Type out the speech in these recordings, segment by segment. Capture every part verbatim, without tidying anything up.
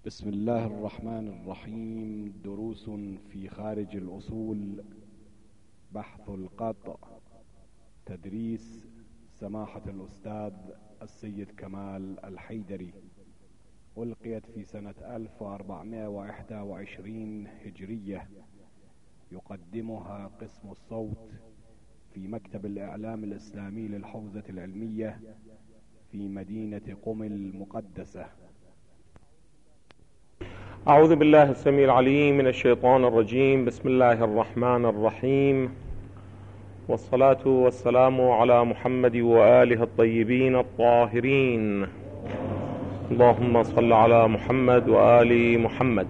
بسم الله الرحمن الرحيم. دروس في خارج الأصول، بحث القطع، تدريس سماحة الأستاذ السيد كمال الحيدري. ألقيت في سنة ألف وأربعمائة وواحد وعشرين هجرية. يقدمها قسم الصوت في مكتب الإعلام الإسلامي للحوزة العلمية في مدينة قم المقدسة. أعوذ بالله السميع العليم من الشيطان الرجيم. بسم الله الرحمن الرحيم، والصلاة والسلام على محمد وآله الطيبين الطاهرين. اللهم صل على محمد وآل محمد.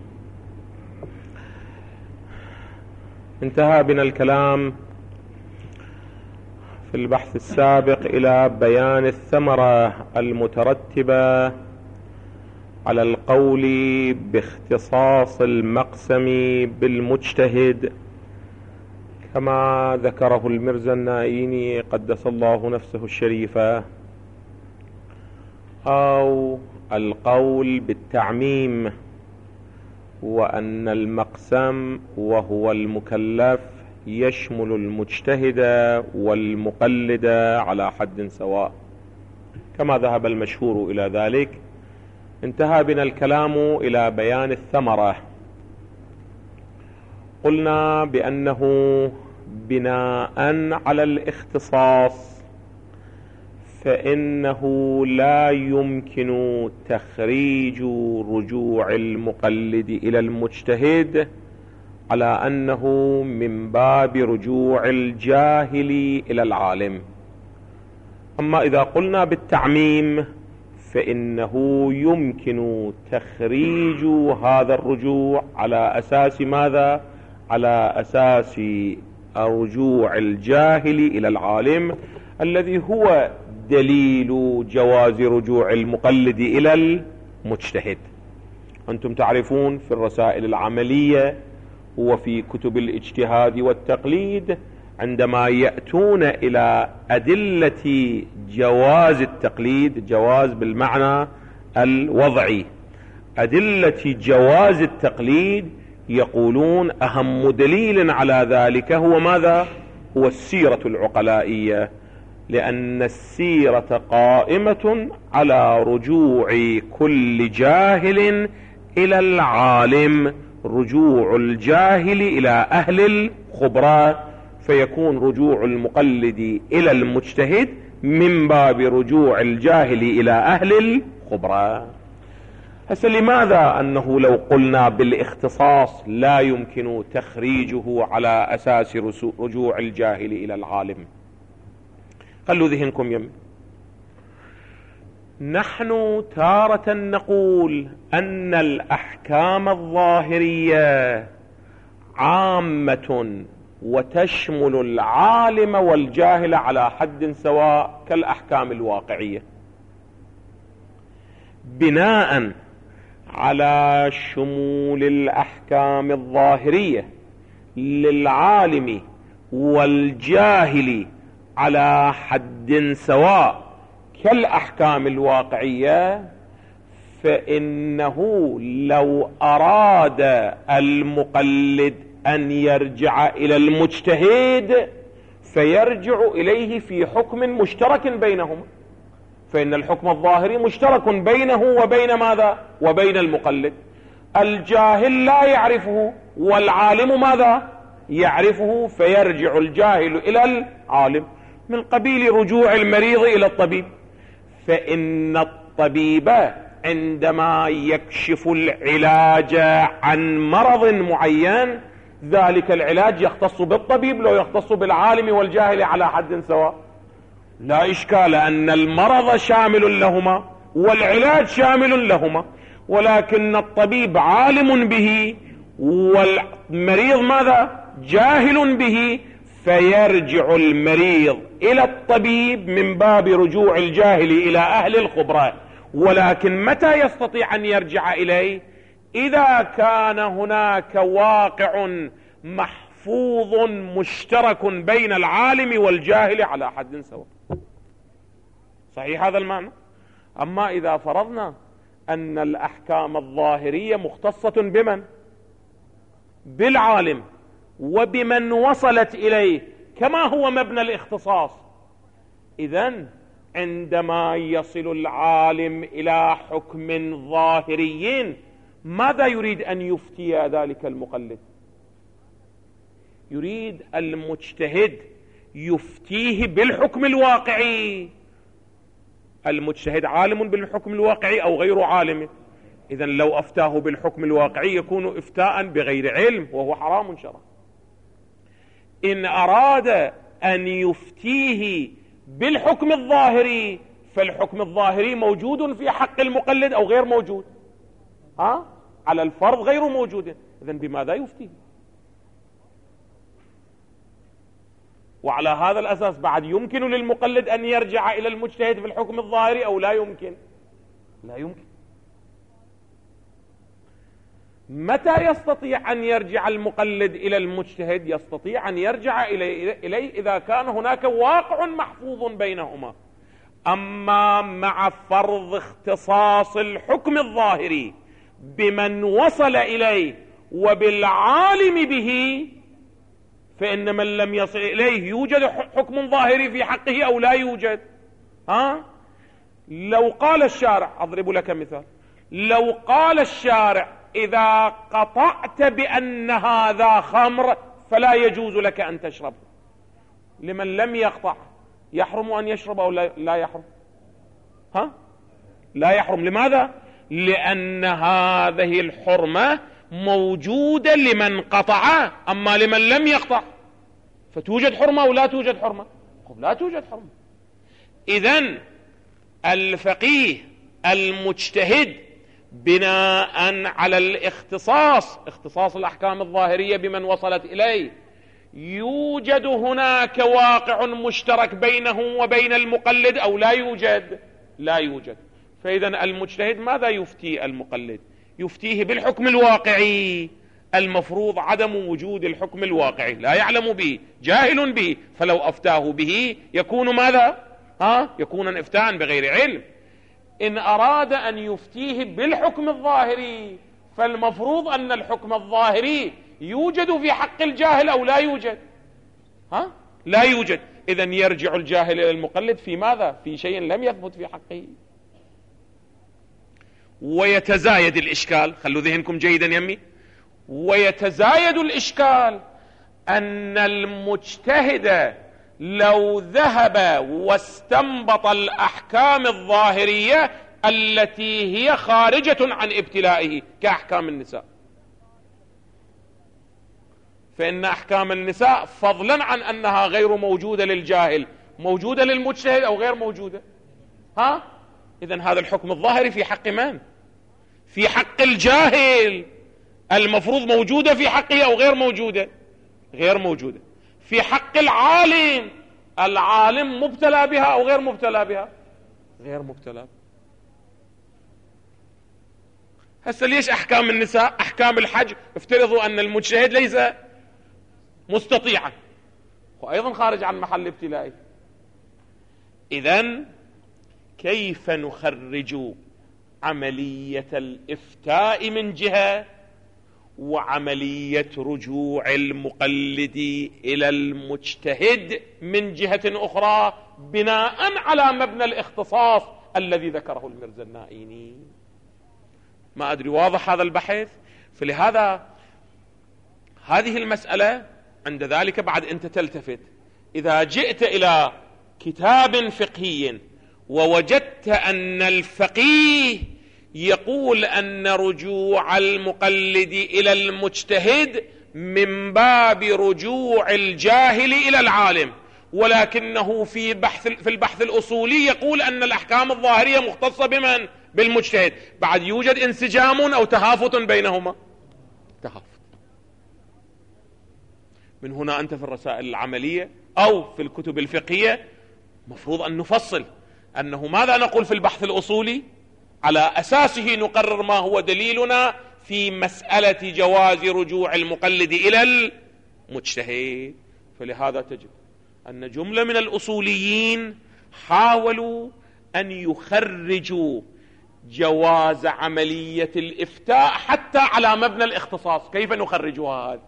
انتهى بنا الكلام في البحث السابق إلى بيان الثمرة المترتبة على القول باختصاص المقسم بالمجتهد كما ذكره المرزا النائيني قدس الله نفسه الشريفة، أو القول بالتعميم، وأن المقسم وهو المكلف يشمل المجتهد والمقلد على حد سواء كما ذهب المشهور إلى ذلك. انتهى بنا الكلام إلى بيان الثمرة. قلنا بأنه بناء على الاختصاص فإنه لا يمكن تخريج رجوع المقلد إلى المجتهد على أنه من باب رجوع الجاهل إلى العالم. أما إذا قلنا بالتعميم فإنه يمكن تخريج هذا الرجوع على أساس ماذا؟ على أساس رجوع الجاهل إلى العالم، الذي هو دليل جواز رجوع المقلد إلى المجتهد. أنتم تعرفون في الرسائل العملية وفي كتب الاجتهاد والتقليد عندما يأتون إلى أدلة جواز التقليد، جواز بالمعنى الوضعي، أدلة جواز التقليد، يقولون أهم دليل على ذلك هو ماذا؟ هو السيرة العقلائية، لأن السيرة قائمة على رجوع كل جاهل إلى العالم، رجوع الجاهل إلى أهل الخبرة، فيكون رجوع المقلد إلى المجتهد من باب رجوع الجاهل إلى أهل الخبرة. هسه لماذا أنه لو قلنا بالاختصاص لا يمكن تخريجه على أساس رجوع الجاهل إلى العالم؟ خلوا ذهنكم يم. نحن تارة نقول أن الأحكام الظاهرية عامة وتشمل العالم والجاهل على حد سواء كالأحكام الواقعية. بناء على شمول الأحكام الظاهرية للعالم والجاهل على حد سواء كالأحكام الواقعية، فإنه لو أراد المقلد أن يرجع إلى المجتهد فيرجع إليه في حكم مشترك بينهما، فإن الحكم الظاهري مشترك بينه وبين ماذا؟ وبين المقلد. الجاهل لا يعرفه والعالم ماذا؟ يعرفه، فيرجع الجاهل إلى العالم، من قبيل رجوع المريض إلى الطبيب. فإن الطبيب عندما يكشف العلاج عن مرض معين ذلك العلاج يختص بالطبيب، لو يختص بالعالم والجاهل على حد سواء لا إشكال أن المرض شامل لهما والعلاج شامل لهما، ولكن الطبيب عالم به والمريض ماذا؟ جاهل به، فيرجع المريض إلى الطبيب من باب رجوع الجاهل إلى أهل الخبرة. ولكن متى يستطيع أن يرجع إليه؟ إذا كان هناك واقع محفوظ مشترك بين العالم والجاهل على حد سواء. صحيح هذا المعنى؟ أما إذا فرضنا أن الأحكام الظاهرية مختصة بمن؟ بالعالم وبمن وصلت إليه، كما هو مبنى الاختصاص. إذن عندما يصل العالم إلى حكم ظاهري، ماذا يريد أن يفتي ذلك المقلد؟ يريد المجتهد يفتيه بالحكم الواقعي. المجتهد عالم بالحكم الواقعي أو غير عالم؟ إذن لو أفتاه بالحكم الواقعي يكون إفتاء بغير علم، وهو حرام شرعا. إن أراد أن يفتيه بالحكم الظاهري، فالحكم الظاهري موجود في حق المقلد أو غير موجود؟ ها؟ على الفرض غير موجود. إذن بماذا يفتيه؟ وعلى هذا الأساس بعد يمكن للمقلد أن يرجع إلى المجتهد في الحكم الظاهري أو لا يمكن؟ لا يمكن. متى يستطيع أن يرجع المقلد إلى المجتهد؟ يستطيع أن يرجع إليه إذا كان هناك واقع محفوظ بينهما. أما مع فرض اختصاص الحكم الظاهري بمن وصل إليه وبالعالم به، فإن من لم يصل إليه يوجد حكم ظاهري في حقه أو لا يوجد؟ ها؟ لو قال الشارع، أضرب لك مثال، لو قال الشارع إذا قطعت بأن هذا خمر فلا يجوز لك أن تشرب، لمن لم يقطع يحرم أن يشرب أو لا يحرم؟ ها؟ لا يحرم. لماذا؟ لأن هذه الحرمة موجودة لمن قطع، أما لمن لم يقطع فتوجد حرمة أو لا توجد حرمة؟ لا توجد حرمة. إذن الفقيه المجتهد بناء على الاختصاص، اختصاص الأحكام الظاهرية بمن وصلت إليه، يوجد هناك واقع مشترك بينه وبين المقلد أو لا يوجد؟ لا يوجد. فإذن المجتهد ماذا يفتي المقلد؟ يفتيه بالحكم الواقعي. المفروض عدم وجود الحكم الواقعي، لا يعلم به، جاهل به، فلو أفتاه به يكون ماذا؟ ها؟ يكون افتاء بغير علم. إن أراد أن يفتيه بالحكم الظاهري، فالمفروض أن الحكم الظاهري يوجد في حق الجاهل أو لا يوجد؟ ها؟ لا يوجد. إذن يرجع الجاهل إلى المقلد في ماذا؟ في شيء لم يثبت في حقه. ويتزايد الإشكال، خلوا ذهنكم جيدا يمي، ويتزايد الإشكال أن المجتهد لو ذهب واستنبط الأحكام الظاهرية التي هي خارجة عن ابتلائه كأحكام النساء، فإن أحكام النساء فضلا عن أنها غير موجودة للجاهل موجودة للمجتهد أو غير موجودة؟ ها؟ إذن هذا الحكم الظاهري في حق من؟ في حق الجاهل. المفروض موجودة في حقه أو غير موجودة؟ غير موجودة. في حق العالم، العالم مبتلى بها أو غير مبتلى بها؟ غير مبتلى. هسه ليش أحكام النساء، أحكام الحج، افترضوا أن المجتهد ليس مستطيعا وأيضا خارج عن محل ابتلائه. إذن كيف نخرج عملية الإفتاء من جهة وعملية رجوع المقلد إلى المجتهد من جهة أخرى بناء على مبنى الاختصاص الذي ذكره المرزا النائيني؟ ما أدري واضح هذا البحث؟ فلهذا هذه المسألة عند ذلك بعد أنت تلتفت، إذا جئت إلى كتاب فقهي ووجدت أن الفقيه يقول أن رجوع المقلد إلى المجتهد من باب رجوع الجاهل إلى العالم، ولكنه في بحث في البحث الأصولي يقول أن الأحكام الظاهرية مختصة بمن؟ بالمجتهد، بعد يوجد انسجام أو تهافت بينهما؟ تهافت. من هنا أنت في الرسائل العملية أو في الكتب الفقهية مفروض أن نفصل أنه ماذا نقول في البحث الأصولي، على أساسه نقرر ما هو دليلنا في مسألة جواز رجوع المقلد إلى المجتهد. فلهذا تجد أن جملة من الأصوليين حاولوا أن يخرجوا جواز عملية الإفتاء حتى على مبنى الاختصاص. كيف نخرجها هذه؟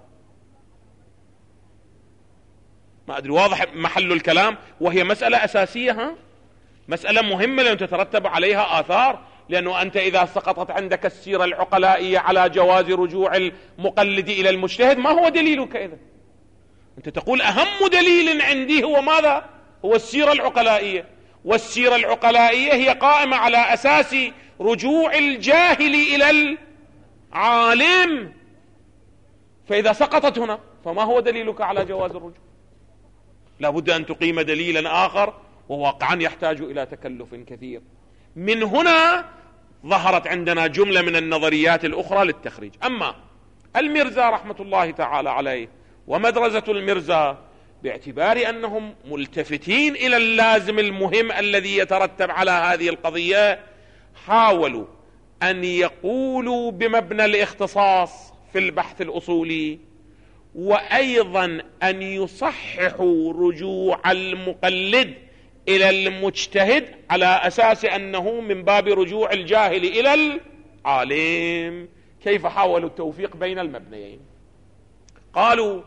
ما أدري واضح محل الكلام، وهي مسألة أساسية، ها؟ مسألة مهمة لأن تترتب عليها آثار. لأنه أنت إذا سقطت عندك السيرة العقلائية على جواز رجوع المقلد إلى المجتهد، ما هو دليلك إذا؟ أنت تقول أهم دليل عندي هو ماذا؟ هو السيرة العقلائية، والسيرة العقلائية هي قائمة على أساس رجوع الجاهل إلى العالم. فإذا سقطت هنا فما هو دليلك على جواز الرجوع؟ لابد أن تقيم دليلا آخر، وواقعا يحتاج إلى تكلف كثير. من هنا ظهرت عندنا جملة من النظريات الأخرى للتخريج. أما المرزا رحمة الله تعالى عليه ومدرسة المرزا، باعتبار أنهم ملتفتين إلى اللازم المهم الذي يترتب على هذه القضية، حاولوا أن يقولوا بمبنى الاختصاص في البحث الأصولي، وأيضا أن يصححوا رجوع المقلد إلى المجتهد على أساس أنه من باب رجوع الجاهل إلى العالم. كيف حاولوا التوفيق بين المبنيين؟ قالوا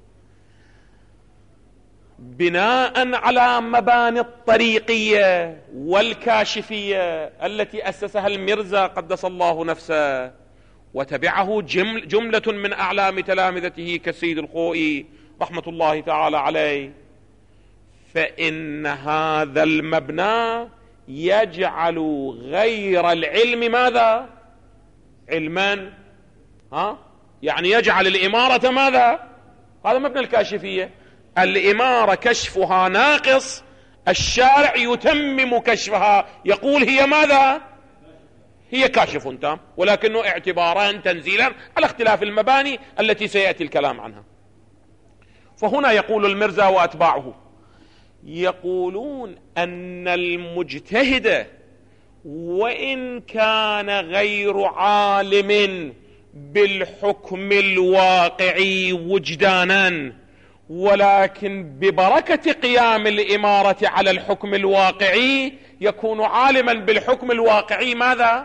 بناء على مباني الطريقية والكاشفية التي أسسها المرزا قدس الله نفسه، وتبعه جمل جملة من أعلام تلامذته كالسيد الخوئي رحمة الله تعالى عليه، فإن هذا المبنى يجعل غير العلم ماذا؟ علما. ها؟ يعني يجعل الإمارة ماذا؟ هذا مبنى الكاشفية. الإمارة كشفها ناقص، الشارع يتمم كشفها، يقول هي ماذا؟ هي كاشف تام، ولكنه اعتبارا تنزيلا على اختلاف المباني التي سيأتي الكلام عنها. فهنا يقول المرزا وأتباعه، يقولون أن المجتهد وإن كان غير عالم بالحكم الواقعي وجدانا، ولكن ببركة قيام الإمارة على الحكم الواقعي يكون عالما بالحكم الواقعي ماذا؟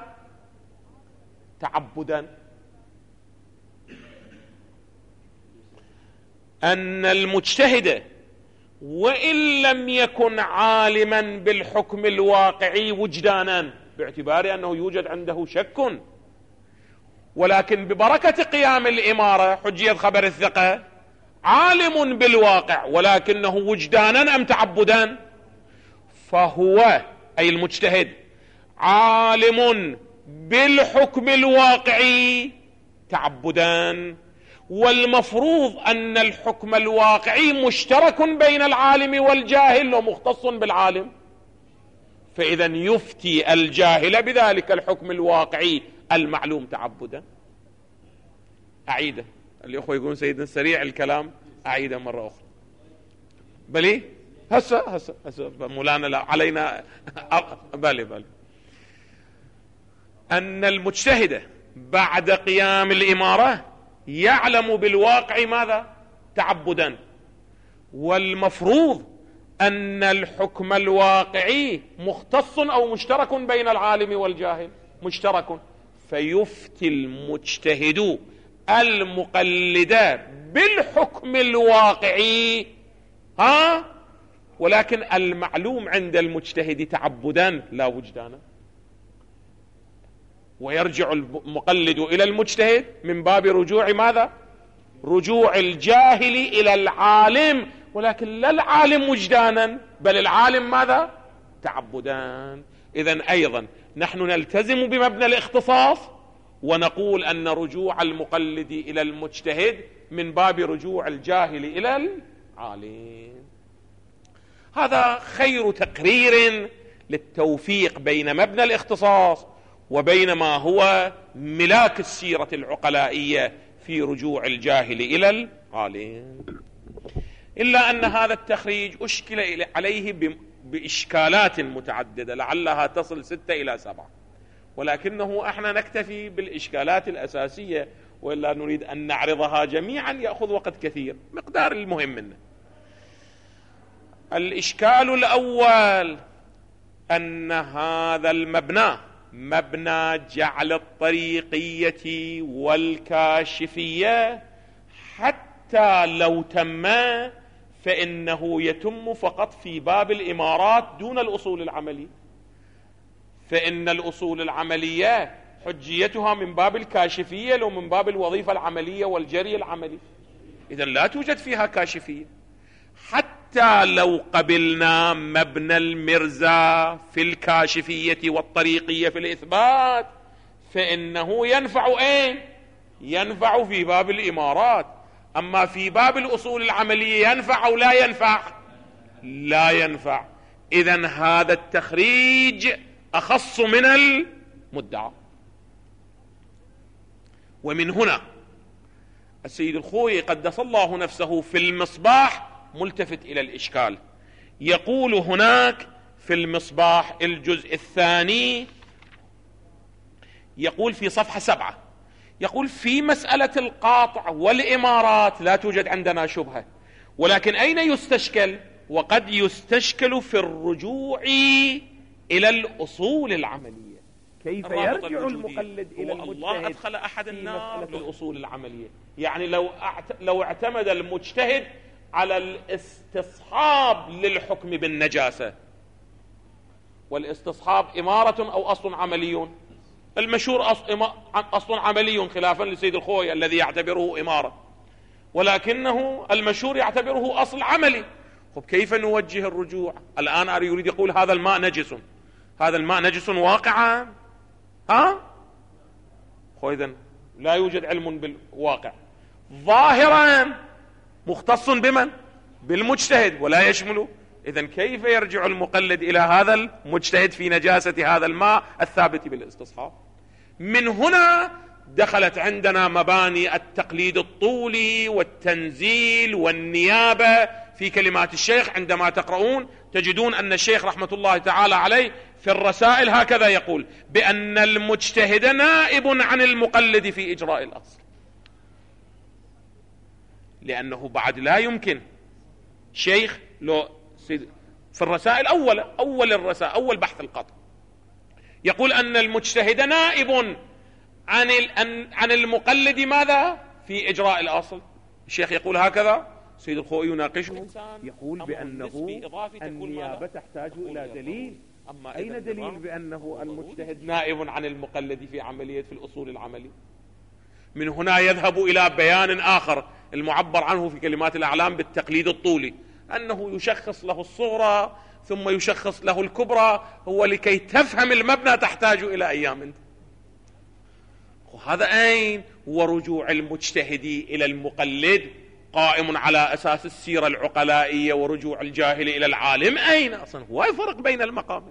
تعبدا. أن المجتهد وإن لم يكن عالما بالحكم الواقعي وجدانا، باعتبار أنه يوجد عنده شك، ولكن ببركة قيام الإمارة حجية خبر الثقة عالم بالواقع، ولكنه وجدانا أم تعبدا؟ فهو أي المجتهد عالم بالحكم الواقعي تعبدا، والمفروض أن الحكم الواقعي مشترك بين العالم والجاهل ومختص بالعالم، فإذا يفتي الجاهل بذلك الحكم الواقعي المعلوم تعبدا. أعيده، الأخوة يقولون سيدنا سريع الكلام، أعيده مرة أخرى. بلي هسه هسه هسه مولانا لا علينا بالي بالي أن المجتهد بعد قيام الإمارة يعلم بالواقع ماذا؟ تعبدا، والمفروض أن الحكم الواقعي مختص أو مشترك بين العالم والجاهل، مشترك، فيفتي المجتهد المقلد بالحكم الواقعي، ها، ولكن المعلوم عند المجتهد تعبدا لا وجدانا، ويرجع المقلد إلى المجتهد من باب رجوع ماذا؟ رجوع الجاهل إلى العالم، ولكن لا العالم وجدانا بل العالم ماذا؟ تعبدان. إذن أيضا نحن نلتزم بمبنى الاختصاص ونقول أن رجوع المقلد إلى المجتهد من باب رجوع الجاهل إلى العالم. هذا خير تقرير للتوفيق بين مبنى الاختصاص وبين ما هو ملاك السيرة العقلائية في رجوع الجاهل إلى العالم. إلا أن هذا التخريج أشكل عليه بإشكالات متعددة لعلها تصل ستة إلى سبعة، ولكنه احنا نكتفي بالإشكالات الأساسية، وإلا نريد أن نعرضها جميعا يأخذ وقت كثير، مقدار المهم منه. الإشكال الأول أن هذا المبنى مبنى جعل الطريقية والكاشفية حتى لو تم فإنه يتم فقط في باب الإمارات دون الأصول العملية، فإن الأصول العملية حجيتها من باب الكاشفية لو من باب الوظيفة العملية والجري العملي، إذن لا توجد فيها كاشفية. حتى لو قبلنا مبنى المرزا في الكاشفية والطريقية في الإثبات فإنه ينفع أين؟ ينفع في باب الإمارات. أما في باب الأصول العملية ينفع أو لا ينفع؟ لا ينفع. إذن هذا التخريج أخص من المدعى. ومن هنا السيد الخوئي قدس الله نفسه في المصباح ملتفت إلى الإشكال، يقول هناك في المصباح الجزء الثاني، يقول في صفحة سبعة، يقول في مسألة القاطع والإمارات لا توجد عندنا شبهة، ولكن أين يستشكل؟ وقد يستشكل في الرجوع إلى الأصول العملية. كيف يرجع المقلد إلى المجتهد؟ الله أدخل أحد النار في الأصول العملية. يعني لو لو اعتمد المجتهد على الاستصحاب للحكم بالنجاسة، والاستصحاب إمارة أو أصل عملي، المشهور أصل عملي خلافا لسيد الخوئي الذي يعتبره إمارة، ولكنه المشهور يعتبره أصل عملي. طب كيف نوجه الرجوع؟ الآن يريد يقول هذا الماء نجس، هذا الماء نجس واقعا، ها؟ إذن لا يوجد علم بالواقع، ظاهرا مختص بمن؟ بالمجتهد ولا يشمله. إذن كيف يرجع المقلد إلى هذا المجتهد في نجاسة هذا الماء الثابت بالاستصحاب؟ من هنا دخلت عندنا مباني التقليد الطولي والتنزيل والنيابة في كلمات الشيخ. عندما تقرؤون تجدون أن الشيخ رحمة الله تعالى عليه في الرسائل هكذا يقول: بأن المجتهد نائب عن المقلد في إجراء الأصل، لأنه بعد لا يمكن شيخ لو في الرسائل أول أول الرسائل أول بحث القطع يقول أن المجتهد نائب عن عن المقلد ماذا؟ في إجراء الأصل. الشيخ يقول هكذا، سيد الخوئي يناقشه يقول بأنه النيابة تحتاج إلى دليل. أما أين دليل بأنه المجتهد نائب عن المقلد في عملية في الأصول العملية؟ من هنا يذهب إلى بيان آخر المعبر عنه في كلمات الأعلام بالتقليد الطولي، أنه يشخص له الصغرى ثم يشخص له الكبرى، هو لكي تفهم المبنى تحتاج إلى أيام. وهذا أين هو رجوع المجتهد إلى المقلد قائم على أساس السيرة العقلائية ورجوع الجاهل إلى العالم؟ أين أصلا هو الفرق بين المقامين؟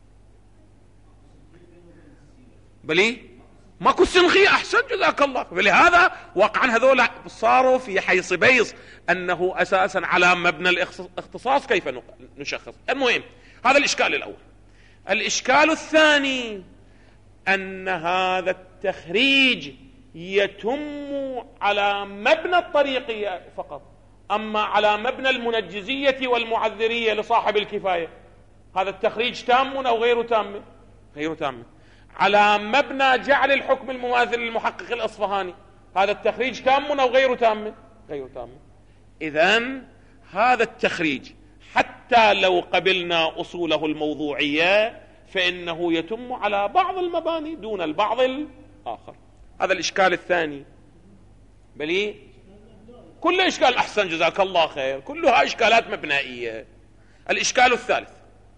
بلي ماكو سنخي، أحسن جزاك الله. فلهذا وقعا هذول صاروا في حيص بيص أنه أساسا على مبنى الاختصاص كيف نشخص. المهم هذا الإشكال الأول. الإشكال الثاني أن هذا التخريج يتم على مبنى الطريقية فقط، أما على مبنى المنجزية والمعذرية لصاحب الكفاية هذا التخريج تام أو غير تام؟ غير تام. على مبنى جعل الحكم المماثل للمحقق الأصفهاني هذا التخريج تام أو غير تام؟ غير تام. إذن هذا التخريج حتى لو قبلنا أصوله الموضوعية فإنه يتم على بعض المباني دون البعض الآخر. هذا الإشكال الثاني. بلي كل إشكال أحسن جزاك الله خير، كلها إشكالات مبنائية. الإشكال الثالث،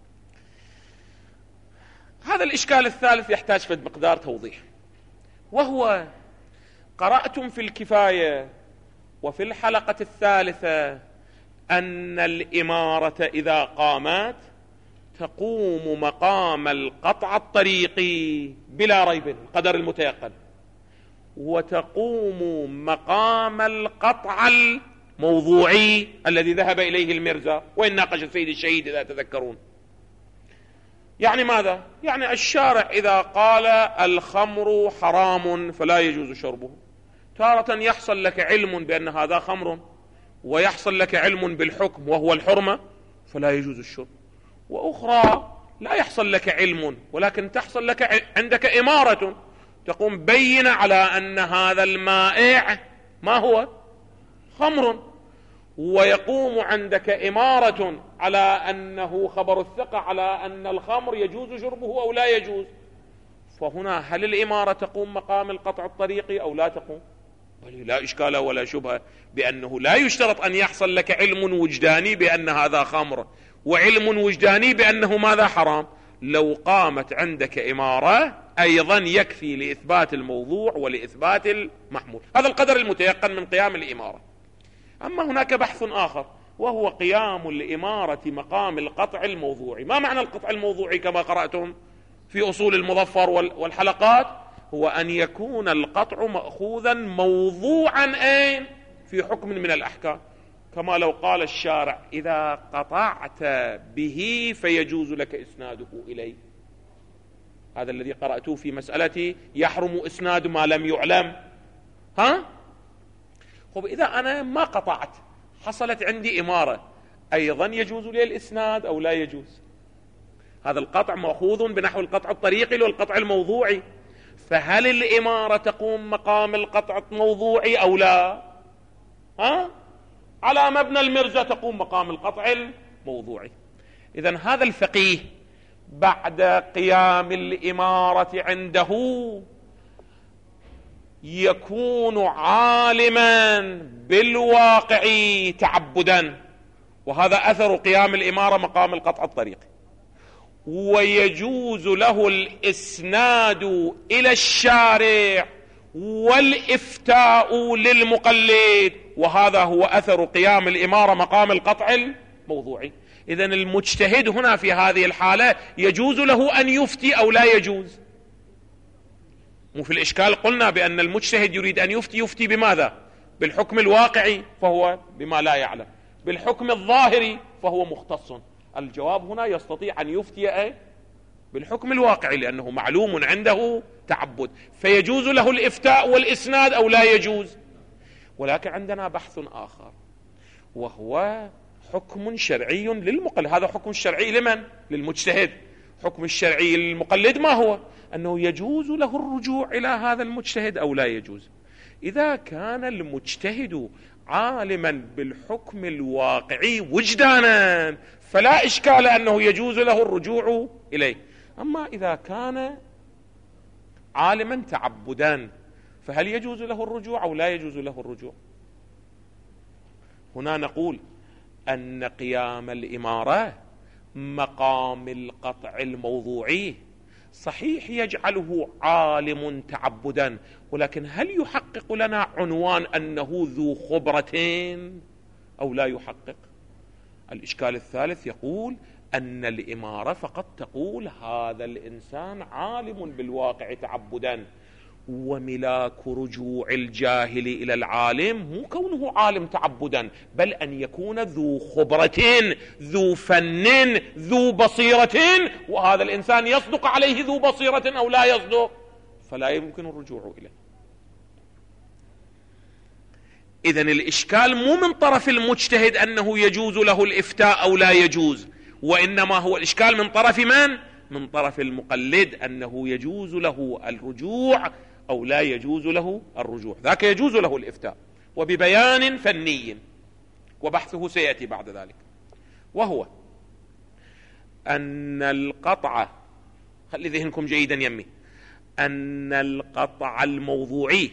هذا الإشكال الثالث يحتاج في مقدار توضيح، وهو قرأتم في الكفاية وفي الحلقة الثالثة أن الإمارة إذا قامت تقوم مقام القطع الطريقي بلا ريب القدر المتيقن، وتقوم مقام القطع الموضوعي الذي ذهب إليه المرزا وإن ناقش السيد الشهيد إذا تذكرون. يعني ماذا؟ يعني الشارع إذا قال الخمر حرام فلا يجوز شربه، تارة يحصل لك علم بأن هذا خمر ويحصل لك علم بالحكم وهو الحرمة فلا يجوز الشرب، وأخرى لا يحصل لك علم، ولكن تحصل لك عندك إمارة، تقوم بين على أن هذا المائع ما هو؟ خمر، ويقوم عندك إمارة على أنه خبر الثقة على أن الخمر يجوز شربه أو لا يجوز. فهنا هل الإمارة تقوم مقام القطع الطريقي أو لا تقوم؟ بل لا إشكال ولا شبهة بأنه لا يشترط أن يحصل لك علم وجداني بأن هذا خمر وعلم وجداني بأنه ماذا؟ حرام. لو قامت عندك إمارة أيضا يكفي لإثبات الموضوع ولإثبات المحمول. هذا القدر المتيقن من قيام الإمارة. أما هناك بحث آخر وهو قيام الإمارة مقام القطع الموضوعي. ما معنى القطع الموضوعي كما قرأتم في أصول المظفر والحلقات؟ هو أن يكون القطع مأخوذا موضوعا أين؟ في حكم من الأحكام، كما لو قال الشارع إذا قطعت به فيجوز لك إسناده إليه. هذا الذي قرأته في مسألة يحرم إسناد ما لم يعلم. ها؟ خب إذا أنا ما قطعت حصلت عندي إمارة، أيضا يجوز لي الإسناد أو لا يجوز؟ هذا القطع مأخوذ بنحو القطع الطريقي والقطع الموضوعي، فهل الإمارة تقوم مقام القطع الموضوعي أو لا؟ ها؟ على مبنى المرجة تقوم مقام القطع الموضوعي. إذن هذا الفقيه بعد قيام الإمارة عنده يكون عالما بالواقع تعبدا، وهذا أثر قيام الإمارة مقام القطع الطريقي، ويجوز له الإسناد إلى الشارع والإفتاء للمقلد، وهذا هو أثر قيام الإمارة مقام القطع الموضوعي. إذن المجتهد هنا في هذه الحالة يجوز له أن يفتي أو لا يجوز؟ مو في الإشكال قلنا بأن المجتهد يريد أن يفتي، يفتي بماذا؟ بالحكم الواقعي فهو بما لا يعلم، بالحكم الظاهري فهو مختص. الجواب هنا يستطيع أن يفتي أي؟ بالحكم الواقعي، لأنه معلوم عنده تعبد، فيجوز له الإفتاء والإسناد أو لا يجوز. ولكن عندنا بحث آخر وهو حكم شرعي للمقلد. هذا حكم شرعي لمن؟ للمجتهد. حكم الشرعي للمقلد ما هو؟ أنه يجوز له الرجوع إلى هذا المجتهد أو لا يجوز. إذا كان المجتهد عالما بالحكم الواقعي وجدانا فلا إشكال أنه يجوز له الرجوع إليه. أما إذا كان عالما تعبدا فهل يجوز له الرجوع أو لا يجوز له الرجوع؟ هنا نقول أن قيام الإمارة مقام القطع الموضوعي صحيح يجعله عالم تعبدا، ولكن هل يحقق لنا عنوان أنه ذو خبرتين أو لا يحقق؟ الإشكال الثالث يقول أن الإمارة فقط تقول هذا الإنسان عالم بالواقع تعبدا، وملاك رجوع الجاهل إلى العالم مو كونه عالم تعبدا، بل أن يكون ذو خبرة ذو فن ذو بصيرة، وهذا الإنسان يصدق عليه ذو بصيرة أو لا يصدق، فلا يمكن الرجوع إليه. إذن الإشكال مو من طرف المجتهد أنه يجوز له الإفتاء أو لا يجوز، وإنما هو الإشكال من طرف من؟ من طرف المقلد أنه يجوز له الرجوع أو لا يجوز له الرجوع. ذاك يجوز له الإفتاء وببيان فني، وبحثه سيأتي بعد ذلك، وهو أن القطع، خلي ذهنكم جيدا يمي، أن القطع الموضوعي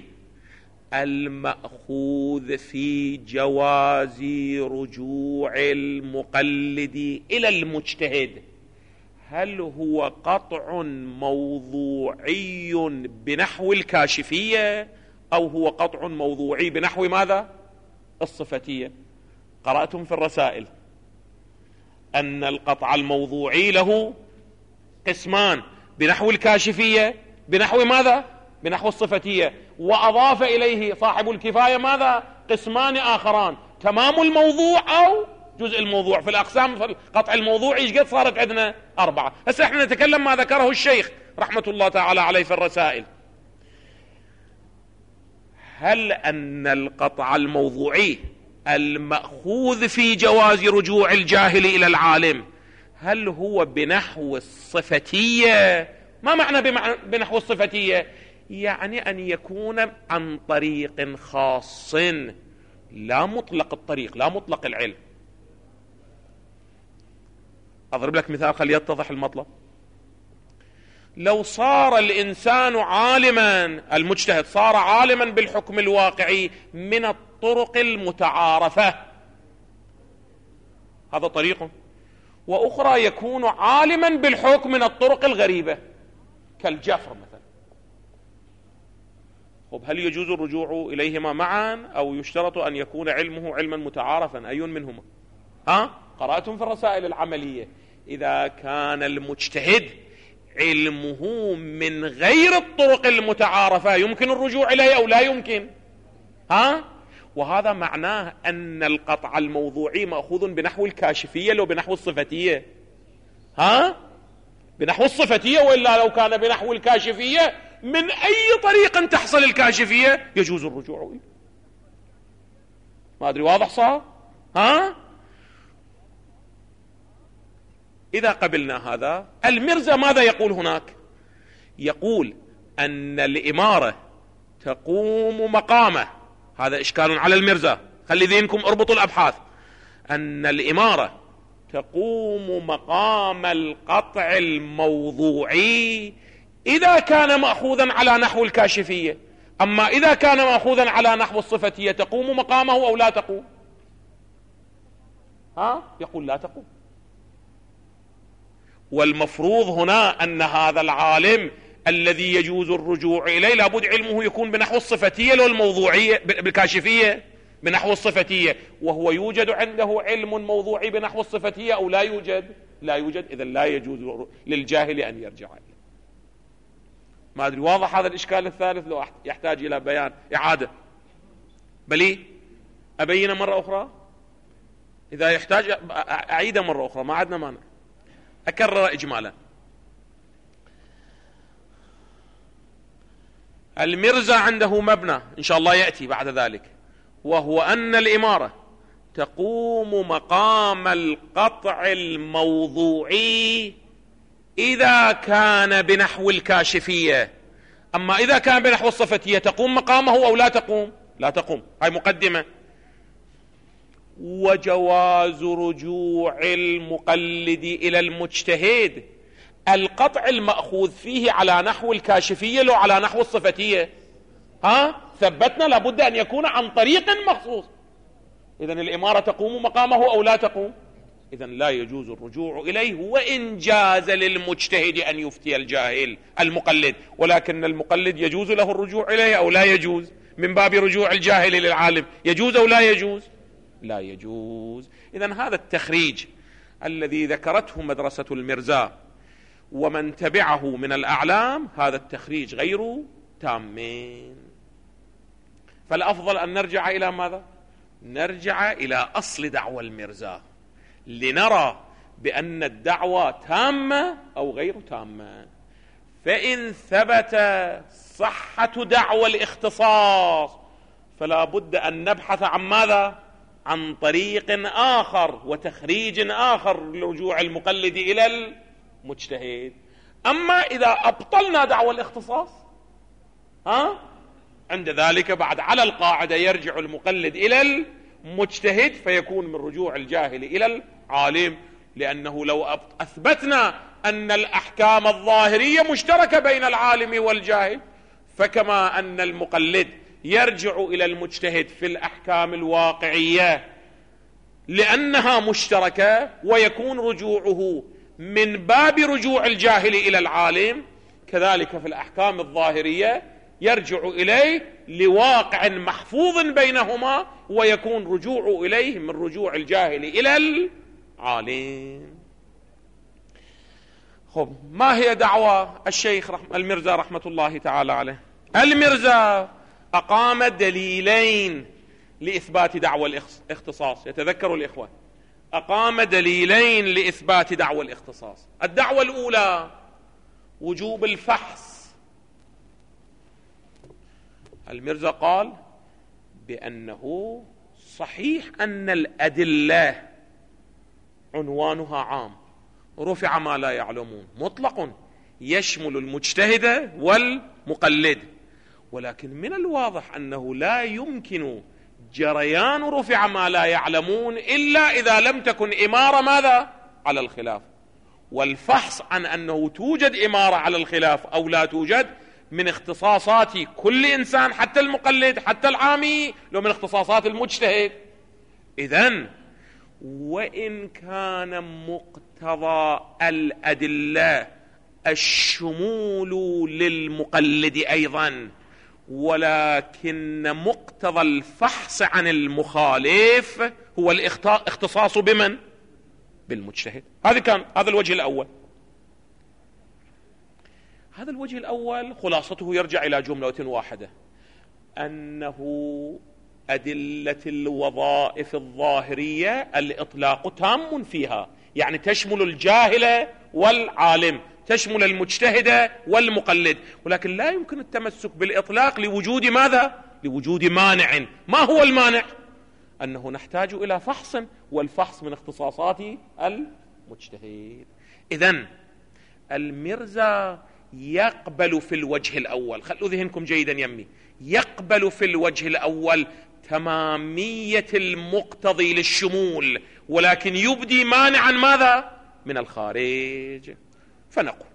المأخوذ في جواز رجوع المقلد إلى المجتهد هل هو قطع موضوعي بنحو الكاشفية أو هو قطع موضوعي بنحو ماذا؟ الصفتية. قرأتم في الرسائل أن القطع الموضوعي له قسمان، بنحو الكاشفية بنحو ماذا؟ بنحو الصفتية، وأضاف إليه صاحب الكفاية ماذا؟ قسمان آخران، تمام الموضوع أو جزء الموضوع. في الأقسام في القطع الموضوعي ايش قد صارت عندنا؟ أربعة. هسه احنا نتكلم ما ذكره الشيخ رحمة الله تعالى عليه في الرسائل. هل أن القطع الموضوعي المأخوذ في جواز رجوع الجاهل إلى العالم هل هو بنحو الصفتية؟ ما معنى بنحو الصفتية؟ يعني أن يكون عن طريق خاص، لا مطلق الطريق، لا مطلق العلم. أضرب لك مثال خلي يتضح المطلب. لو صار الإنسان عالما، المجتهد صار عالما بالحكم الواقعي من الطرق المتعارفة، هذا طريق، وأخرى يكون عالما بالحكم من الطرق الغريبة كالجفر مثلا. طب هل يجوز الرجوع إليهما معا أو يشترط أن يكون علمه علما متعارفا؟ أي منهما؟ ها؟ قرأتم في الرسائل العملية إذا كان المجتهد علمه من غير الطرق المتعارفة يمكن الرجوع إليه أو لا يمكن؟ ها؟ وهذا معناه أن القطع الموضوعي مأخوذ بنحو الكاشفية لو بنحو الصفتية. ها؟ بنحو الصفتية، وإلا لو كان بنحو الكاشفية من أي طريق تحصل الكاشفية يجوز الرجوع إليه. ما أدري واضح صار؟ ها؟ إذا قبلنا هذا، المرزا ماذا يقول هناك؟ يقول أن الإمارة تقوم مقامه، هذا إشكال على المرزا، خلي ذهنكم اربطوا الأبحاث، أن الإمارة تقوم مقام القطع الموضوعي إذا كان مأخوذا على نحو الكاشفية، أما إذا كان مأخوذا على نحو الصفتية تقوم مقامه أو لا تقوم؟ ها؟ يقول لا تقوم. والمفروض هنا أن هذا العالم الذي يجوز الرجوع إليه لابد علمه يكون بنحو الصفتية لو الموضوعية بالكاشفية بنحو الصفتية، وهو يوجد عنده علم موضوعي بنحو الصفتية أو لا يوجد؟ لا يوجد. إذن لا يجوز للجاهل أن يرجع إليه. ما أدري واضح هذا الإشكال الثالث لو يحتاج إلى بيان إعادة؟ بلي أبينه مرة أخرى؟ إذا يحتاج أعيده مرة أخرى، ما عندنا مانع، أكرر إجمالا. المرزا عنده مبنى إن شاء الله يأتي بعد ذلك، وهو أن الإمارة تقوم مقام القطع الموضوعي إذا كان بنحو الكاشفية، أما إذا كان بنحو الصفتية تقوم مقامه أو لا تقوم؟ لا تقوم. هاي مقدمة. وجواز رجوع المقلد إلى المجتهد القطع المأخوذ فيه على نحو الكاشفية لو على نحو الصفتية. ها؟ ثبتنا لابد أن يكون عن طريق مخصوص. إذن الإمارة تقوم مقامه أو لا تقوم؟ إذن لا يجوز الرجوع إليه، وإن جاز للمجتهد أن يفتي الجاهل المقلد، ولكن المقلد يجوز له الرجوع إليه أو لا يجوز؟ من باب رجوع الجاهل للعالم يجوز أو لا يجوز؟ لا يجوز. إذن هذا التخريج الذي ذكرته مدرسة المرزا ومن تبعه من الأعلام، هذا التخريج غير تامين. فالأفضل أن نرجع إلى ماذا؟ نرجع إلى أصل دعوى المرزا لنرى بأن الدعوة تامة أو غير تامة. فإن ثبت صحة دعوى الاختصاص فلا بد أن نبحث عن ماذا؟ عن طريق آخر وتخريج آخر لرجوع المقلد إلى المجتهد. أما إذا أبطلنا دعوى الاختصاص، ها؟ عند ذلك بعد على القاعدة يرجع المقلد إلى المجتهد فيكون من رجوع الجاهل إلى العالم، لأنه لو أثبتنا أن الأحكام الظاهرية مشتركة بين العالم والجاهل، فكما أن المقلد يرجع إلى المجتهد في الأحكام الواقعية لأنها مشتركة، ويكون رجوعه من باب رجوع الجاهل إلى العالم، كذلك في الأحكام الظاهرية يرجع إليه لواقع محفوظ بينهما، ويكون رجوع إليه من رجوع الجاهل إلى العالم. خب، ما هي دعوى الشيخ رحمة المرزا رحمة الله تعالى عليه؟ المرزا أقام دليلين لإثبات دعوى الاختصاص. يتذكروا الإخوة، أقام دليلين لإثبات دعوى الاختصاص. الدعوة الأولى وجوب الفحص. المرزا قال بأنه صحيح أن الأدلة عنوانها عام رفع ما لا يعلمون مطلق يشمل المجتهد والمقلد، ولكن من الواضح أنه لا يمكن جريان رفع ما لا يعلمون إلا إذا لم تكن إمارة ماذا؟ على الخلاف. والفحص عن أنه توجد إمارة على الخلاف أو لا توجد من اختصاصات كل إنسان، حتى المقلد حتى العامي، لو من اختصاصات المجتهد. إذن وإن كان مقتضى الأدلة الشمول للمقلد أيضا، ولكن مقتضى الفحص عن المخالف هو الاختصاص بمن؟ بالمجتهد. هذا كان هذا الوجه الأول. هذا الوجه الأول خلاصته يرجع إلى جملة واحدة، أنه أدلة الوظائف الظاهرية الإطلاق تام فيها، يعني تشمل الجاهل والعالم، تشمل المجتهد والمقلد، ولكن لا يمكن التمسك بالإطلاق لوجود ماذا؟ لوجود مانع. ما هو المانع؟ أنه نحتاج إلى فحص، والفحص من اختصاصات المجتهد. إذن المرزا يقبل في الوجه الأول، خلوا ذهنكم جيدا يمي، يقبل في الوجه الأول تمامية المقتضي للشمول، ولكن يبدي مانعا ماذا؟ من الخارج. فنقول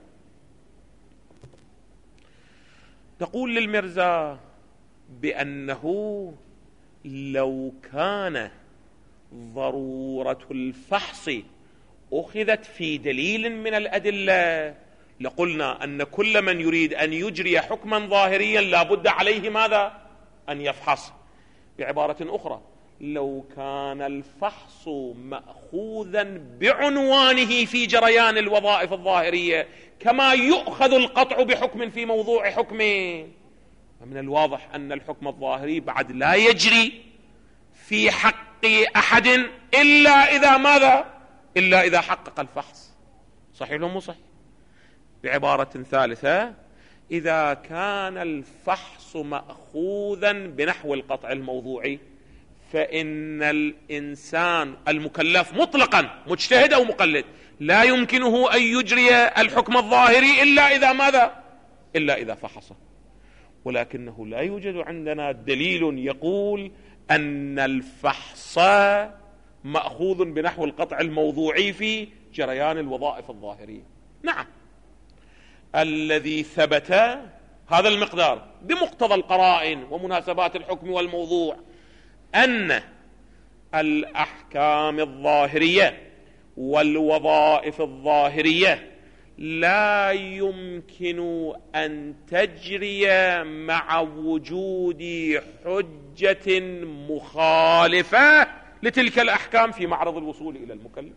نقول للمرزا بأنه لو كان ضرورة الفحص أخذت في دليل من الأدلة لقلنا أن كل من يريد أن يجري حكما ظاهريا لا بد عليه ماذا؟ أن يفحص. بعبارة أخرى، لو كان الفحص مأخوذا بعنوانه في جريان الوظائف الظاهرية كما يؤخذ القطع بحكم في موضوع حكمه، فمن الواضح أن الحكم الظاهري بعد لا يجري في حق أحد إلا إذا ماذا؟ إلا إذا حقق الفحص. صحيح ولا مو صحيح؟ بعبارة ثالثة، إذا كان الفحص مأخوذا بنحو القطع الموضوعي فإن الإنسان المكلف مطلقا مجتهد أو مقلد لا يمكنه أن يجري الحكم الظاهري إلا إذا ماذا؟ إلا إذا فحصه. ولكنه لا يوجد عندنا دليل يقول أن الفحص مأخوذ بنحو القطع الموضوعي في جريان الوظائف الظاهرية. نعم، الذي ثبت هذا المقدار بمقتضى القرائن ومناسبات الحكم والموضوع أن الأحكام الظاهرية والوظائف الظاهرية لا يمكن أن تجري مع وجود حجة مخالفة لتلك الأحكام في معرض الوصول إلى المكلف.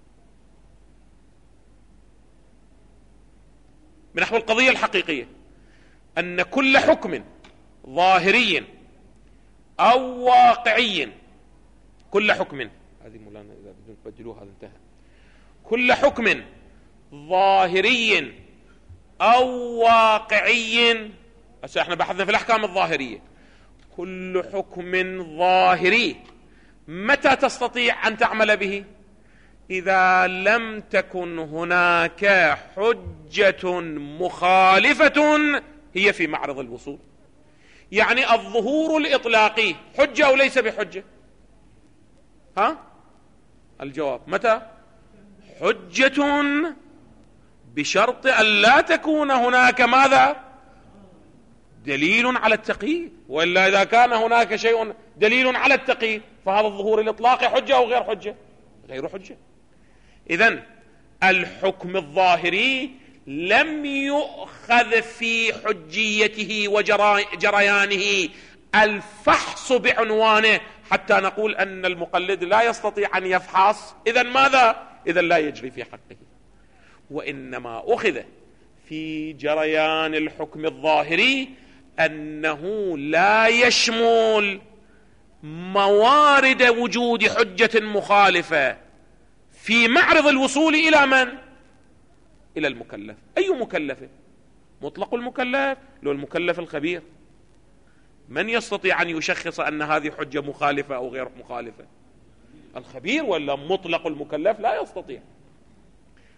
بنحو القضية الحقيقية أن كل حكم ظاهري أو واقعي، كل حكم، هذه مولانا إذا بدون تبدلوها هذا انتهى، كل حكم ظاهري أو واقعي، هسه احنا بحثنا في الأحكام الظاهرية، كل حكم ظاهري متى تستطيع أن تعمل به؟ إذا لم تكن هناك حجة مخالفة هي في معرض الوصول. يعني الظهور الإطلاقي حجة أو ليس بحجة؟ ها؟ الجواب متى؟ حجة، بشرط أن لا تكون هناك ماذا؟ دليل على التقييد، وإلا إذا كان هناك شيء دليل على التقييد فهذا الظهور الإطلاقي حجة أو غير حجة؟ غير حجة. إذن الحكم الظاهري لم يؤخذ في حجيته وجريانه الفحص بعنوانه حتى نقول أن المقلد لا يستطيع أن يفحص، إذن ماذا؟ إذن لا يجري في حقه. وإنما أخذ في جريان الحكم الظاهري أنه لا يشمل موارد وجود حجة مخالفة في معرض الوصول إلى من؟ إلى المكلف. أي مكلف؟ مطلق المكلف لو المكلف الخبير؟ من يستطيع أن يشخص أن هذه حجة مخالفة أو غير مخالفة؟ الخبير، ولا مطلق المكلف لا يستطيع.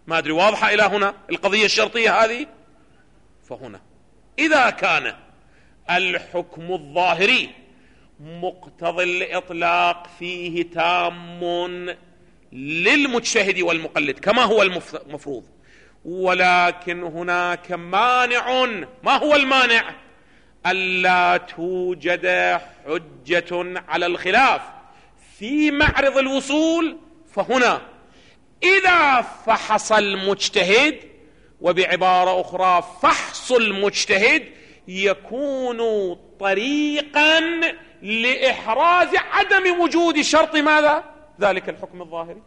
ما أدري واضحة إلى هنا القضية الشرطية هذه. فهنا إذا كان الحكم الظاهري مقتضي الإطلاق فيه تام للمجتهد والمقلد كما هو المفروض، ولكن هناك مانع. ما هو المانع؟ ألا توجد حجة على الخلاف في معرض الوصول. فهنا إذا فحص المجتهد، وبعبارة أخرى فحص المجتهد يكون طريقا لإحراز عدم وجود شرط ماذا؟ ذلك الحكم الظاهري.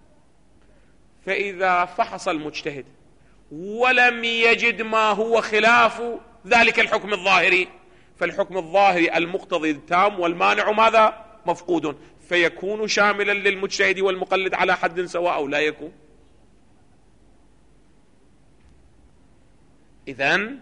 فإذا فحص المجتهد ولم يجد ما هو خلاف ذلك الحكم الظاهري، فالحكم الظاهري المقتضي التام والمانع ماذا؟ مفقود، فيكون شاملا للمجتهد والمقلد على حد سواء أو لا يكون. إذن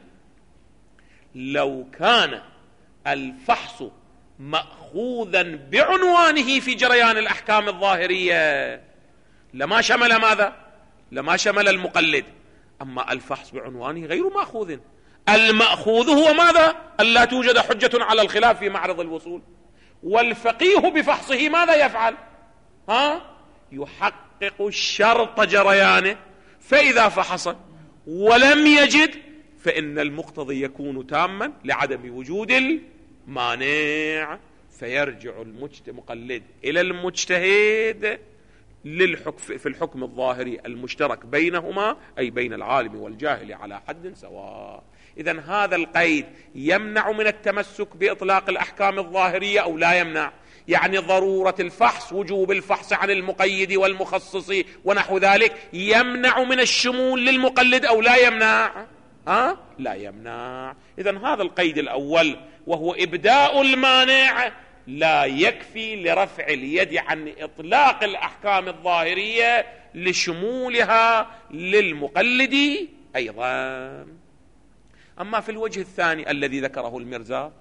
لو كان الفحص مأخوذا بعنوانه في جريان الأحكام الظاهرية لما شمل ماذا؟ لما شمل المقلد. أما الفحص بعنوانه غير مأخوذ، المأخوذ هو ماذا؟ ألا توجد حجة على الخلاف في معرض الوصول. والفقيه بفحصه ماذا يفعل؟ ها؟ يحقق الشرط جريانه. فإذا فحص ولم يجد فإن المقتضي يكون تاما لعدم وجود المانع، فيرجع المقلد إلى المجتهد للحكم في الحكم الظاهري المشترك بينهما، أي بين العالم والجاهل على حد سواء. إذن هذا القيد يمنع من التمسك بإطلاق الأحكام الظاهرية أو لا يمنع؟ يعني ضرورة الفحص، وجوب الفحص عن المقيد والمخصص ونحو ذلك يمنع من الشمول للمقلد أو لا يمنع؟ ها؟ لا يمنع. إذن هذا القيد الأول وهو إبداء المانع لا يكفي لرفع اليد عن إطلاق الأحكام الظاهرية لشمولها للمقلد أيضا. أما في الوجه الثاني الذي ذكره المرزا،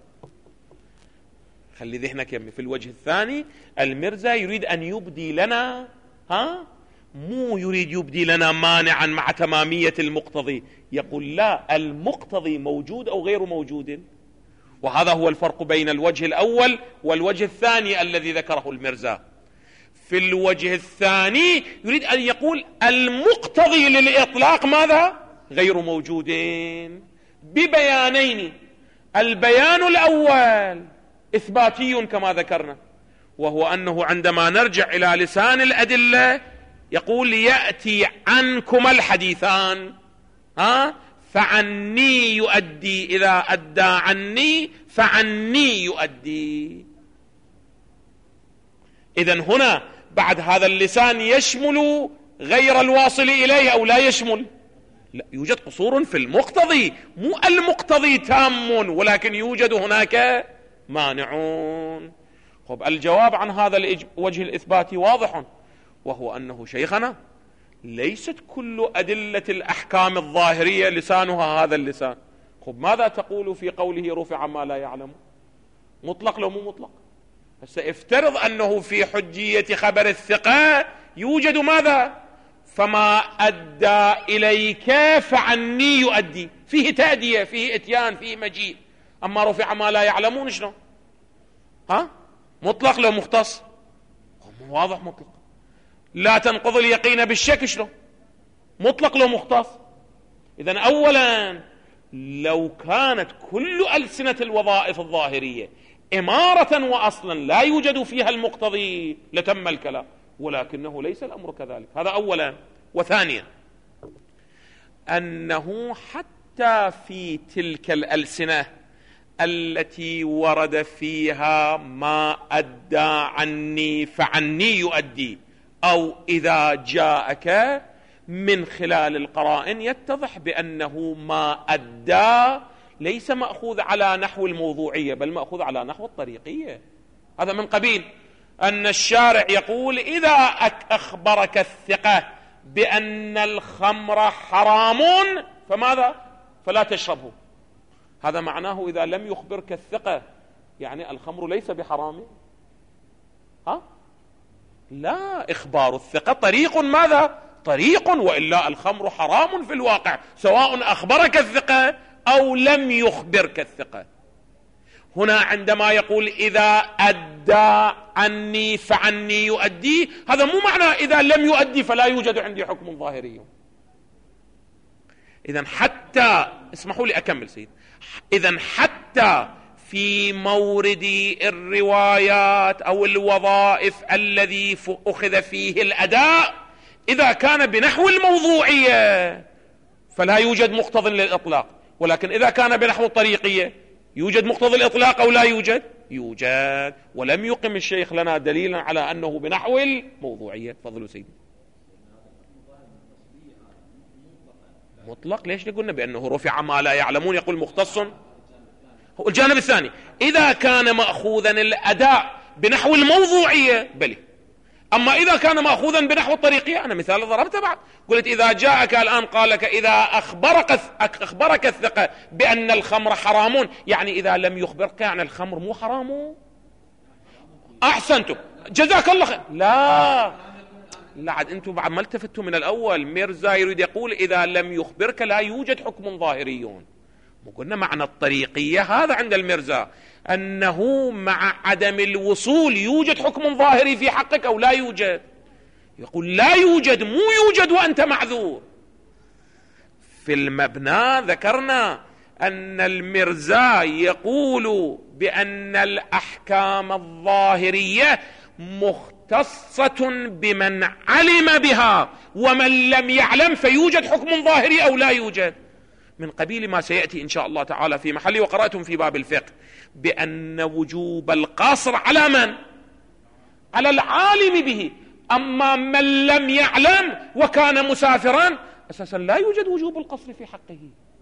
خلي ذهنك يمي، في الوجه الثاني المرزا يريد أن يبدي لنا، ها؟ مو يريد يبدي لنا مانعا مع تمامية المقتضي، يقول لا، المقتضي موجود أو غير موجود. وهذا هو الفرق بين الوجه الأول والوجه الثاني الذي ذكره المرزا. في الوجه الثاني يريد أن يقول المقتضي للإطلاق ماذا؟ غير موجودين، ببيانين. البيان الأول إثباتي كما ذكرنا، وهو أنه عندما نرجع إلى لسان الأدلة يقول يأتي عنكما الحديثان، ها؟ فعني يؤدي، إذا أدى عني فعني يؤدي. إذن هنا بعد هذا اللسان يشمل غير الواصل إليه أو لا يشمل؟ لا، يوجد قصور في المقتضي، مو المقتضي تام ولكن يوجد هناك مانعون. خب الجواب عن هذا الوجه الإثباتي واضح، وهو أنه شيخنا ليست كل أدلة الأحكام الظاهرية لسانها هذا اللسان. خب ماذا تقول في قوله رفع ما لا يعلم؟ مطلق لو مو مطلق؟ هسه افترض أنه في حجية خبر الثقة يوجد ماذا؟ فما أدى إليك فعني يؤدي، فيه تأدية، فيه إتيان، فيه مجيء. أما رفع ما لا يعلمون شنو؟ ها؟ مطلق لو مختص؟ واضح مطلق. لا تنقض اليقين بالشك شنو؟ مطلق لو مختص. إذن أولا لو كانت كل ألسنة الوظائف الظاهرية إمارة وأصلا لا يوجد فيها المقتضي لتم الكلام، ولكنه ليس الأمر كذلك. هذا أولا. وثانيا أنه حتى في تلك الألسنة التي ورد فيها ما أدى عني فعني يؤدي، أو إذا جاءك من خلال القرائن يتضح بأنه ما أدى ليس مأخوذ على نحو الموضوعية بل مأخوذ على نحو الطريقية. هذا من قبيل أن الشارع يقول إذا أخبرك الثقة بأن الخمر حرام فماذا؟ فلا تشربه. هذا معناه إذا لم يخبرك الثقة يعني الخمر ليس بحرام؟ ها؟ لا، إخبار الثقة طريق ماذا؟ طريق، وإلا الخمر حرام في الواقع سواء أخبرك الثقة أو لم يخبرك الثقة. هنا عندما يقول إذا أدى عني فعني يؤدي، هذا مو معنى إذا لم يؤدي فلا يوجد عندي حكم ظاهري. إذن حتى، اسمحوا لي أكمل سيد، إذن حتى في مورد الروايات أو الوظائف الذي أخذ فيه الأداء إذا كان بنحو الموضوعية فلا يوجد مقتضى للإطلاق، ولكن إذا كان بنحو الطريقية يوجد مقتضى الإطلاق أو لا يوجد؟ يوجد. ولم يقم الشيخ لنا دليلا على أنه بنحو الموضوعية. تفضلوا سيدي. مطلق ليش قلنا بأنه رفع ما لا يعلمون؟ يقول مختص. الجانب الثاني إذا كان مأخوذا الأداء بنحو الموضوعية بلي، أما إذا كان مأخوذا بنحو الطريقية، أنا مثال ضربته بعد، قلت إذا جاءك الآن قال لك إذا أخبرك أخبرك الثقة بأن الخمر حرام، يعني إذا لم يخبرك يعني الخمر مو حرام. أحسنتم جزاك الله خير. لا لا عاد أنتم بعد ما التفتوا من الأول. ميرزا يريد يقول إذا لم يخبرك لا يوجد حكم ظاهريون. وقلنا معنى الطريقية هذا عند الميرزا أنه مع عدم الوصول يوجد حكم ظاهري في حقك أو لا يوجد. يقول لا يوجد، مو يوجد وأنت معذور. في المبنى ذكرنا أن الميرزا يقول بأن الأحكام الظاهرية مختصة بمن علم بها، ومن لم يعلم فيوجد حكم ظاهري أو لا يوجد، من قبيل ما سيأتي إن شاء الله تعالى في محله. وقرأتم في باب الفقه بأن وجوب القصر على من؟ على العالم به. أما من لم يعلم وكان مسافرا أساسا لا يوجد وجوب القصر في حقه.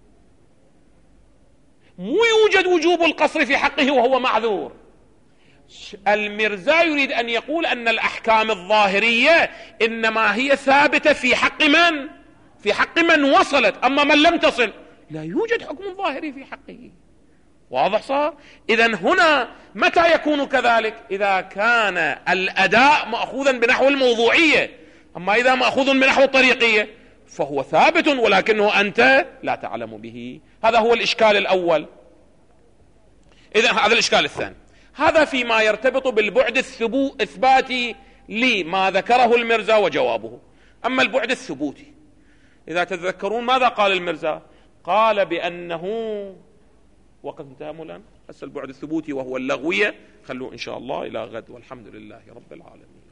مو يوجد وجوب القصر في حقه وهو معذور. الميرزا يريد أن يقول أن الأحكام الظاهرية إنما هي ثابتة في حق من؟ في حق من وصلت، أما من لم تصل لا يوجد حكم ظاهري في حقه. واضح صار؟ إذن هنا متى يكون كذلك؟ إذا كان الأداء مأخوذا بنحو الموضوعية، أما إذا مأخوذ بنحو الطريقية فهو ثابت ولكنه أنت لا تعلم به. هذا هو الإشكال الأول. إذن هذا الإشكال الثاني، هذا فيما يرتبط بالبعد الإثباتي لما ذكره الميرزا وجوابه. أما البعد الثبوتي، إذا تتذكرون ماذا قال الميرزا؟ قال بأنه وقت انتهى الآن. هسه البعد الثبوتي وهو اللغوية خلوه إن شاء الله إلى غد، والحمد لله رب العالمين.